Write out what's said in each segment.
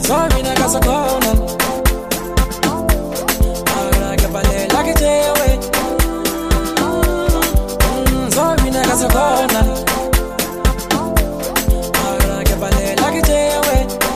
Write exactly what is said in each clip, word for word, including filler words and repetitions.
Sorry na casa kona. Ara que pale la que te we. Sorry na casa kona. Ara que pale la que te we.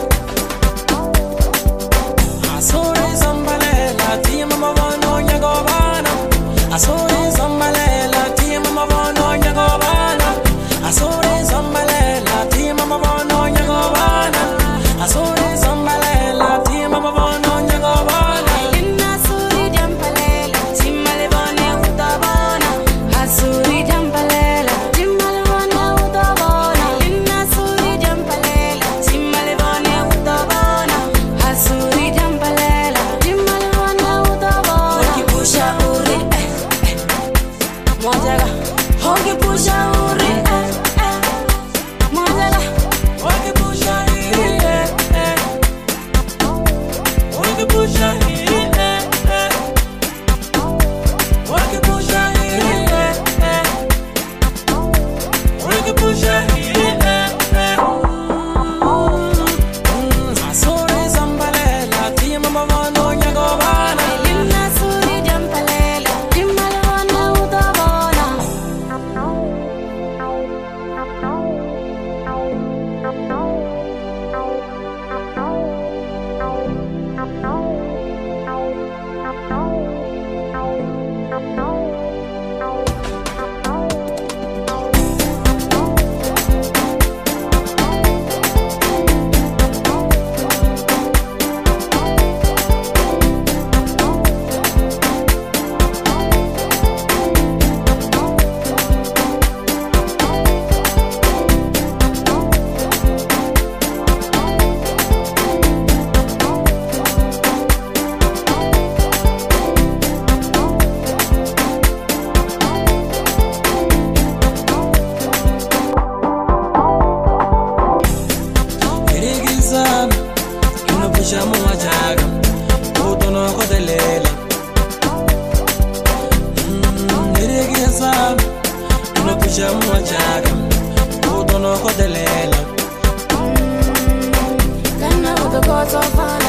Asore zambale la tia mama vano nyago bana. Asore zambale la tia mama vano nyago bana. Asore zambale la tia mama vano nyago bana. Asore zambale la tia mama vano nyago bana. Inna suri jampale la timale bone utabona. Asuri jampale la timale bone utabona. Inna suri jampale la timale bone utabona. Asuri jampale la timale bone utabona. Hoki pusha uri eh eh. Mojaga. Hoki pusha uri eh eh. Mojaga. Hoki pusha uri eh eh. Hoki pusha uri eh eh. Hoki pusha uri eh eh. Hoki pusha uri eh eh. Asore zambale la tia mama vano nyago bana. Inna suri jampale la timale bone utabona. Irigizana, ino pusha muajaga, utono kodelela. Irigizana, ino pusha muajaga, utono kodelela. Ganna with the gods of fire.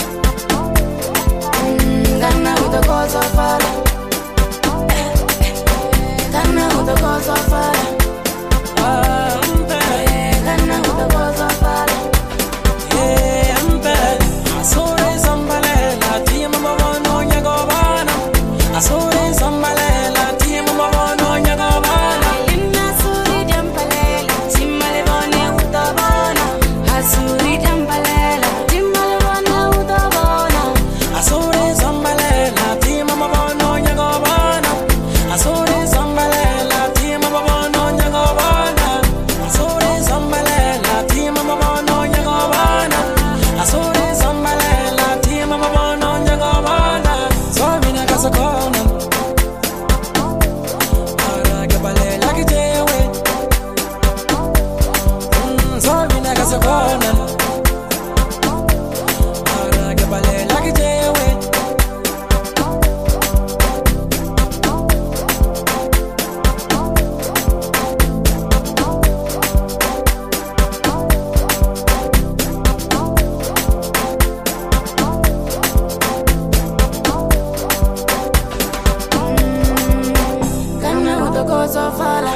Ganna with the gods of fire. Ganna with the gods of fire. Ganna with the gods of fire. Yeah, I'm bad. Asore zambale la tia mama vano nyago bana. Asore zambale la tia mama vano nyago bana. Inna suri jampale la timale bone utabona. Asuri jampale la timale bone utabona. Asore zambale la tia mama vano nyago bana. Asore zambale la tia mama vano nyago bana. Asore zambale la tia mama vano nyago bana. Asore zambale la tia mama vano nyago bana. Sorry na casa kona. Ara que pale la que te we. Sorry na casa kona. Ara que pale la que te we. Ganna with the gods of fire.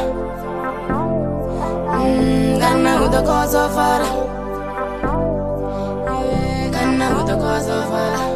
Ganna with the gods of fire. Ganna with the gods of fire.